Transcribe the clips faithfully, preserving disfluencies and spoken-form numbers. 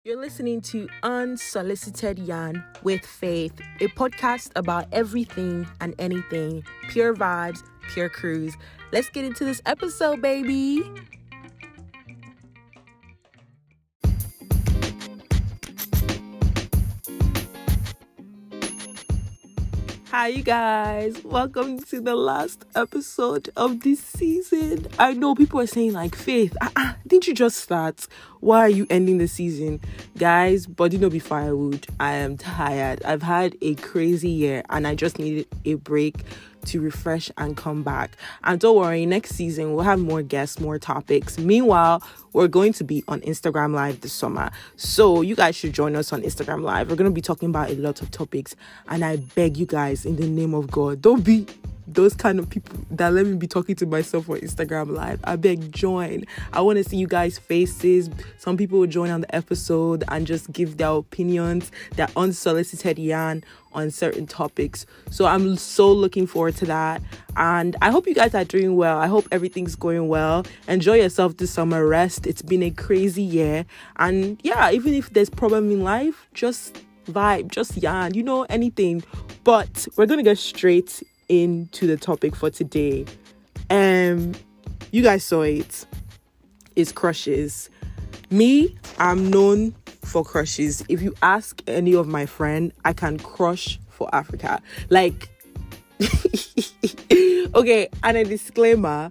You're listening to Unsolicited Yarn with Faith, a podcast about everything and anything, pure vibes, pure cruise. Let's get into this episode, baby. Hi, you guys. Welcome to the last episode of this season. I know people are saying, like, Faith, uh-uh, didn't you just start? Why are you ending the season? Guys, body no be firewood. I am tired. I've had a crazy year and I just needed a break to refresh and come back. And don't worry, next season we'll have more guests, more topics. Meanwhile, we're going to be on Instagram Live this summer. So you guys should join us on Instagram Live. We're going to be talking about a lot of topics. And I beg you guys, in the name of God, don't be those kind of people that let me be talking to myself on Instagram Live. I beg, join. I want to see you guys' faces. Some people will join on the episode and just give their opinions, their unsolicited yarn on certain topics. So I'm so looking forward to that. And I hope you guys are doing well. I hope everything's going well. Enjoy yourself this summer. Rest. It's been a crazy year. And yeah, even if there's problem in life, just vibe, just yarn, you know, anything. But we're going to get straight into the topic for today. Um, you guys saw it. It's crushes. Me, I'm known for crushes. If you ask any of my friends, I can crush for Africa. Like, okay, and a disclaimer,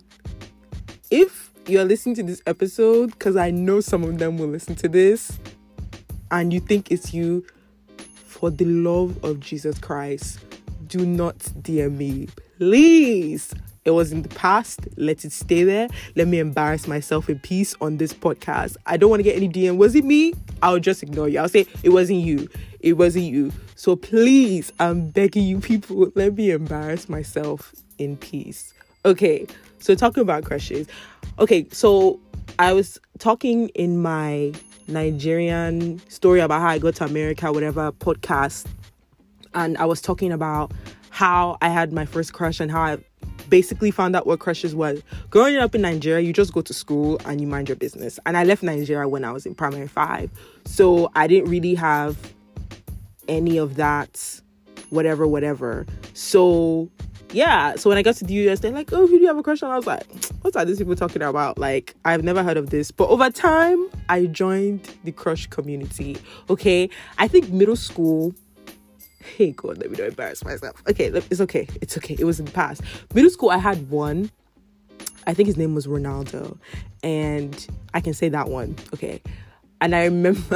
if you're listening to this episode, because I know some of them will listen to this, and you think it's you, for the love of Jesus Christ, do not D M me, please. It was in the past. Let it stay there. Let me embarrass myself in peace on this podcast. I don't want to get any D M. Was it me? I'll just ignore you. I'll say it wasn't you. It wasn't you. So please, I'm begging you people, let me embarrass myself in peace. Okay, so talking about crushes. Okay, so I was talking in my Nigerian story about how I got to America, whatever podcast. And I was talking about how I had my first crush and how I basically found out what crushes was. Growing up in Nigeria, you just go to school and you mind your business. And I left Nigeria when I was in primary five. So I didn't really have any of that, whatever, whatever. So yeah, so when I got to the U S, they're like, oh, who do you have a crush on? I was like, what are these people talking about? Like, I've never heard of this. But over time, I joined the crush community. Okay, I think middle school, hey God, let me not embarrass myself. Okay, it's okay. It's okay. It was in the past. Middle school, I had one. I think his name was Ronaldo. And I can say that one. Okay. And I remember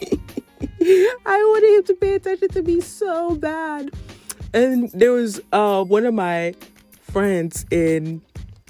I wanted him to pay attention to me so bad. And there was uh, one of my friends in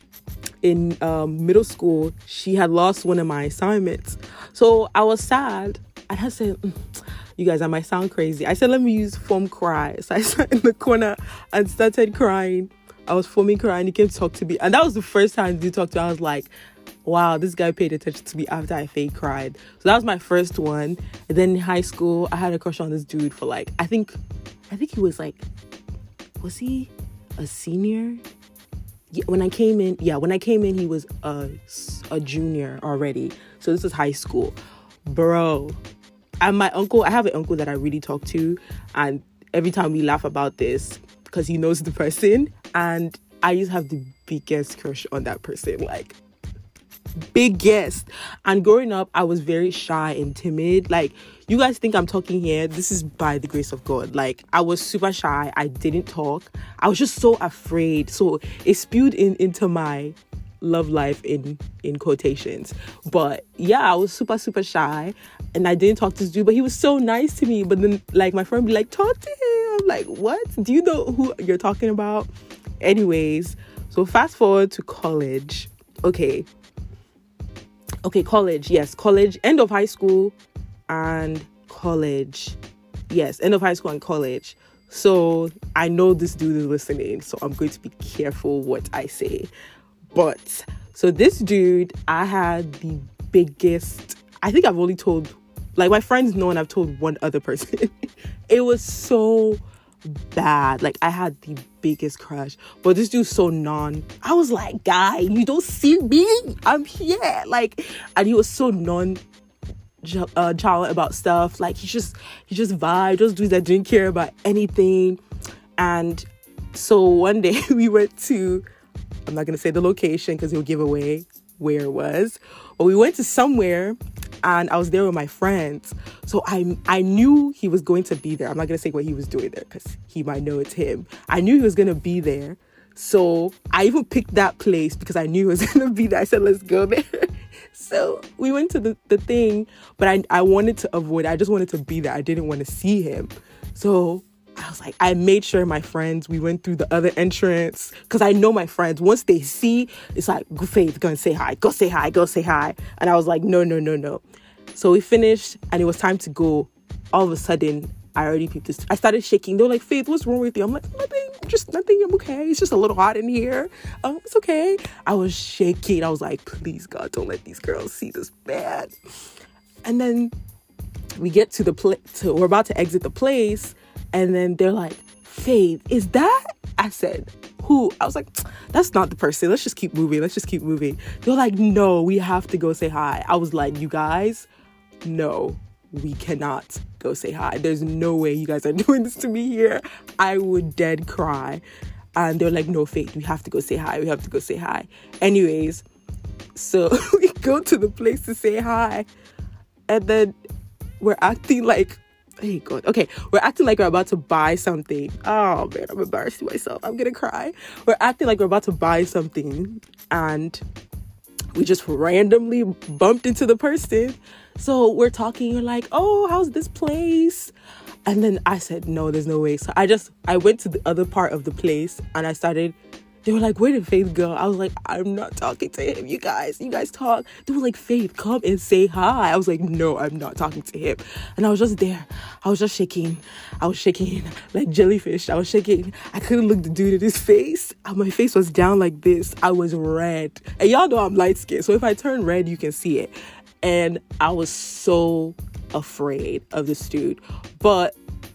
in um, middle school. She had lost one of my assignments. So I was sad. And I said, mm, you guys, I might sound crazy. I said, let me use foam cry. So I sat in the corner and started crying. I was foaming crying. He came to talk to me. And that was the first time he talked to me. I was like, wow, this guy paid attention to me after I fake cried. So that was my first one. And then in high school, I had a crush on this dude for like, I think, I think he was like, was he a senior? Yeah, when I came in, yeah, when I came in, he was a, a junior already. So this was high school. Bro. And my uncle, I have an uncle that I really talk to, and every time we laugh about this because he knows the person, and I used to have the biggest crush on that person, like biggest. And growing up, I was very shy and timid. Like, you guys think I'm talking here, this is by the grace of God. Like, I was super shy. I didn't talk. I was just so afraid. So it spewed in into my love life in in quotations. But yeah, I was super super shy and I didn't talk to this dude, but he was so nice to me. But then like my friend would be like, talk to him. I'm like, what? Do you know who you're talking about? Anyways, so fast forward to college. Okay okay college. Yes, college. End of high school and college. Yes, end of high school and college. So I know this dude is listening, so I'm going to be careful what I say. But so this dude, I had the biggest, I think I've only told, like my friends know and I've told one other person. It was so bad. Like I had the biggest crush, but this dude's so non. I was like, guy, you don't see me? I'm here. Like, and he was so non uh, Chala about stuff. Like, he just, he just vibed, just dudes that didn't care about anything. And so one day we went to, I'm not going to say the location because he'll give away where it was, but we went to somewhere and I was there with my friends. So I I knew he was going to be there. I'm not going to say what he was doing there because he might know it's him. I knew he was going to be there. So I even picked that place because I knew he was going to be there. I said, let's go there. So we went to the, the thing, but I, I wanted to avoid it. I just wanted to be there. I didn't want to see him. So I was like, I made sure my friends, we went through the other entrance because I know my friends, once they see, it's like, go Faith, go and say hi, go say hi, go say hi. And I was like, no, no, no, no. So we finished and it was time to go. All of a sudden, I already peeped this. I started shaking. They were like, Faith, what's wrong with you? I'm like, nothing, just nothing. I'm okay. It's just a little hot in here. Um, it's okay. I was shaking. I was like, please, God, don't let these girls see this bad. And then we get to the place, we're about to exit the place. And then they're like, Faith, is that? I said, who? I was like, that's not the person. Let's just keep moving. Let's just keep moving. They're like, no, we have to go say hi. I was like, you guys, no, we cannot go say hi. There's no way you guys are doing this to me here. I would dead cry. And they're like, no, Faith, we have to go say hi. We have to go say hi. Anyways, so we go to the place to say hi. And then we're acting like, hey God, okay, we're acting like we're about to buy something. Oh man, I'm embarrassing myself. I'm gonna cry. We're acting like we're about to buy something, and we just randomly bumped into the person. So we're talking, you're like, oh, how's this place? And then I said, no, there's no way. So I just, I went to the other part of the place and I started, they were like, where did Faith go? I was like, I'm not talking to him, you guys. You guys talk. They were like, Faith, come and say hi. I was like, no, I'm not talking to him. And I was just there. I was just shaking. I was shaking like jellyfish. I was shaking. I couldn't look the dude in his face. And my face was down like this. I was red. And y'all know I'm light skinned. So if I turn red, you can see it. And I was so afraid of this dude. But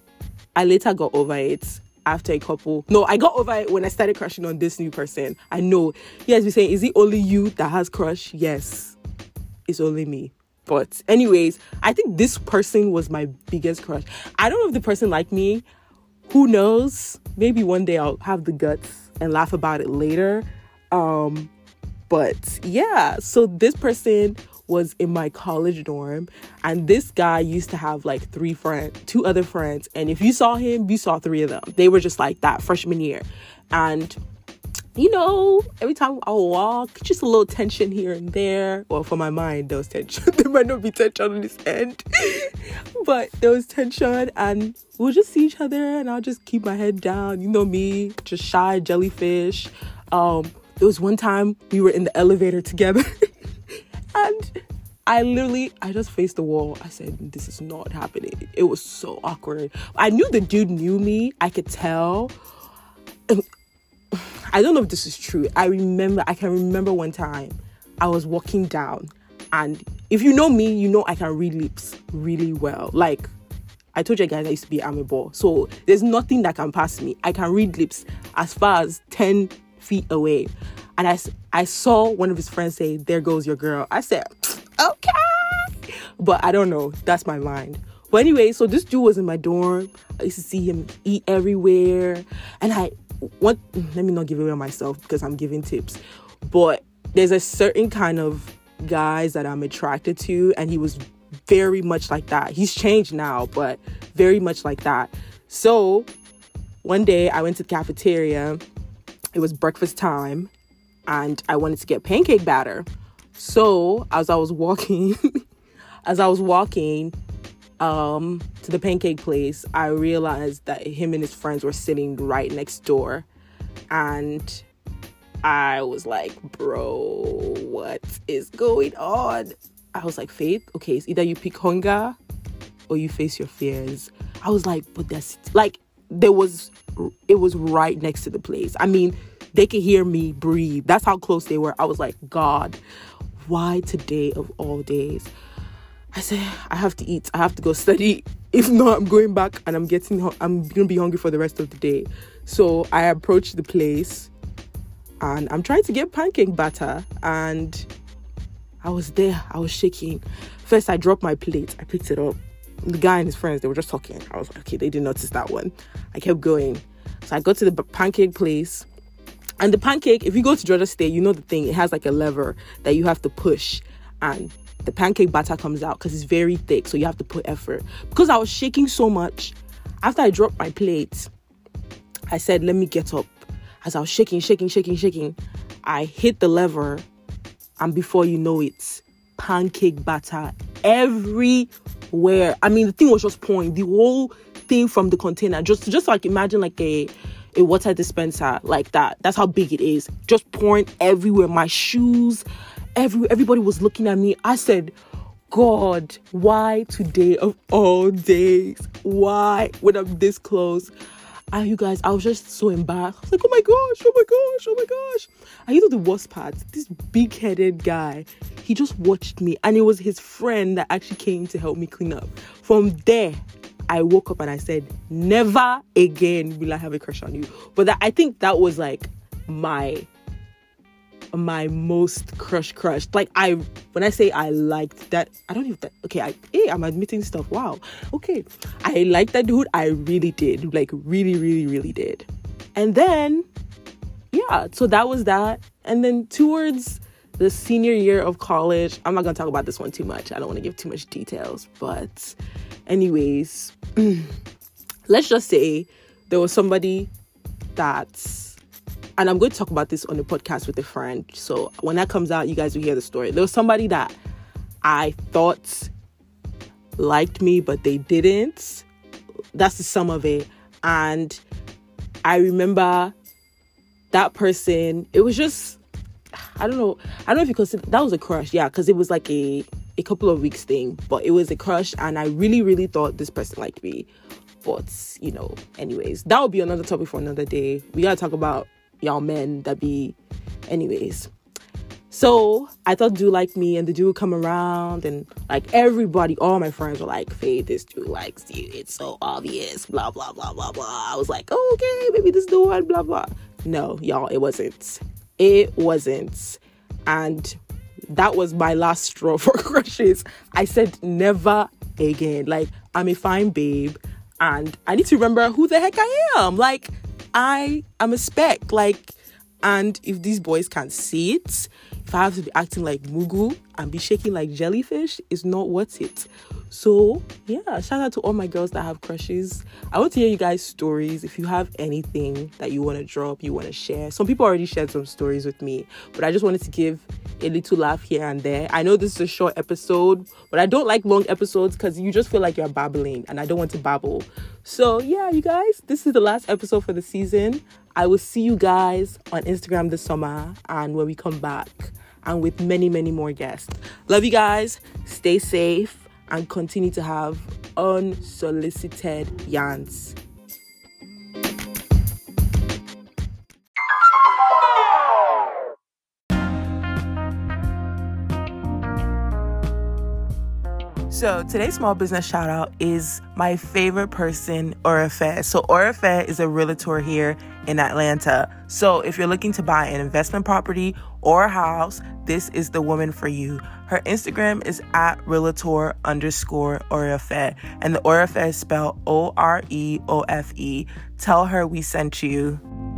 I later got over it. After a couple, no, I got over it when I started crushing on this new person. I know you guys be saying, is it only you that has crush? Yes, it's only me. But anyways, I think this person was my biggest crush. I don't know if the person liked me. Who knows? Maybe one day I'll have the guts and laugh about it later. Um, but yeah, so this person was in my college dorm, and this guy used to have like three friends, two other friends, and if you saw him, you saw three of them. They were just like that freshman year. And you know, every time I walk, just a little tension here and there. Well, for my mind, there was tension. There might not be tension on this end, but there was tension, and we'll just see each other, and I'll just keep my head down. You know me, just shy jellyfish. Um, there was one time we were in the elevator together. And I literally, I just faced the wall. I said, this is not happening. It was so awkward. I knew the dude knew me. I could tell. I don't know if this is true. I remember, I can remember one time I was walking down. And if you know me, you know I can read lips really well. Like, I told you guys I used to be an amebo. So there's nothing that can pass me. I can read lips as far as ten feet away. And I, I saw one of his friends say, there goes your girl. I said, okay. But I don't know. That's my mind. But anyway, so this dude was in my dorm. I used to see him eat everywhere. And I, what, let me not give away myself because I'm giving tips. But there's a certain kind of guys that I'm attracted to. And he was very much like that. He's changed now, but very much like that. So one day I went to the cafeteria. It was breakfast time. And I wanted to get pancake batter. So as I was walking, as I was walking um, to the pancake place, I realized that him and his friends were sitting right next door. And I was like, bro, what is going on? I was like, Faith, okay, it's either you pick hunger or you face your fears. I was like, but that's like, there was, it was right next to the place. I mean, they could hear me breathe. That's how close they were. I was like, God, why today of all days? I said, I have to eat. I have to go study. If not, I'm going back and I'm getting, I'm going to be hungry for the rest of the day. So I approached the place and I'm trying to get pancake batter. And I was there. I was shaking. First, I dropped my plate. I picked it up. The guy and his friends, they were just talking. I was like, okay, they didn't notice that one. I kept going. So I got to the pancake place. And the pancake, if you go to Georgia State, you know the thing. It has like a lever that you have to push. And the pancake batter comes out because it's very thick. So you have to put effort. Because I was shaking so much, after I dropped my plate, I said, let me get up. As I was shaking, shaking, shaking, shaking, I hit the lever. And before you know it, pancake batter everywhere. I mean, the thing was just pouring. The whole thing from the container. Just, just like imagine like a, a water dispenser like that. That's how big it is. Just pouring everywhere. My shoes, every, everybody was looking at me. I said, God, why today of all days? Why when I'm this close? And you guys, I was just so embarrassed. I was like, oh my gosh, oh my gosh, oh my gosh. And you know the worst part? This big-headed guy, he just watched me. And it was his friend that actually came to help me clean up. From there, I woke up and I said, never again will I have a crush on you. But that, I think that was like my... my most crush crush. Like I, when I say I liked that, I don't even, that, okay, I, hey, I'm admitting stuff. Wow. Okay. I liked that dude. I really did. Like really, really, really did. And then, yeah, so that was that. And then towards the senior year of college, I'm not going to talk about this one too much. I don't want to give too much details, but anyways, let's just say there was somebody that's, and I'm going to talk about this on the podcast with a friend. So when that comes out, you guys will hear the story. There was somebody that I thought liked me, but they didn't. That's the sum of it. And I remember that person, it was just, I don't know. I don't know if you consider, that was a crush. Yeah, because it was like a, a couple of weeks thing. But it was a crush. And I really, really thought this person liked me. But, you know, anyways, that will be another topic for another day. We got to talk about y'all men that be anyways. So I thought dude liked me, and the dude would come around, and like everybody, all my friends were like, Faye, this dude likes you, it's so obvious, blah blah blah blah blah. I was like, oh, okay, maybe this dude one, blah blah. No, y'all, it wasn't. It wasn't. And that was my last straw for crushes. I said never again. Like, I'm a fine babe, and I need to remember who the heck I am. Like, I am a speck, like, and if these boys can't see it, if I have to be acting like Mugu and be shaking like jellyfish, it's not worth it. So, yeah, shout out to all my girls that have crushes. I want to hear you guys' stories. If you have anything that you want to drop, you want to share. Some people already shared some stories with me, but I just wanted to give a little laugh here and there. I know this is a short episode, but I don't like long episodes because you just feel like you're babbling, and I don't want to babble. So, yeah, you guys, this is the last episode for the season. I will see you guys on Instagram this summer and when we come back, and with many, many more guests. Love you guys. Stay safe and continue to have unsolicited yarns. So today's small business shout out is my favorite person, Orafe. So Orafe is a realtor here in Atlanta. So if you're looking to buy an investment property or a house, this is the woman for you. Her Instagram is at realtor underscore Orafe. And the Orafe is spelled O R E O F E. Tell her we sent you.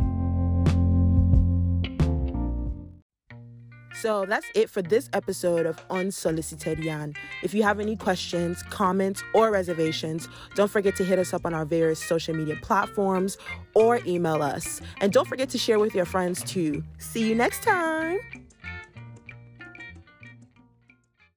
So that's it for this episode of Unsolicited Yarn. If you have any questions, comments, or reservations, don't forget to hit us up on our various social media platforms or email us. And don't forget to share with your friends too. See you next time.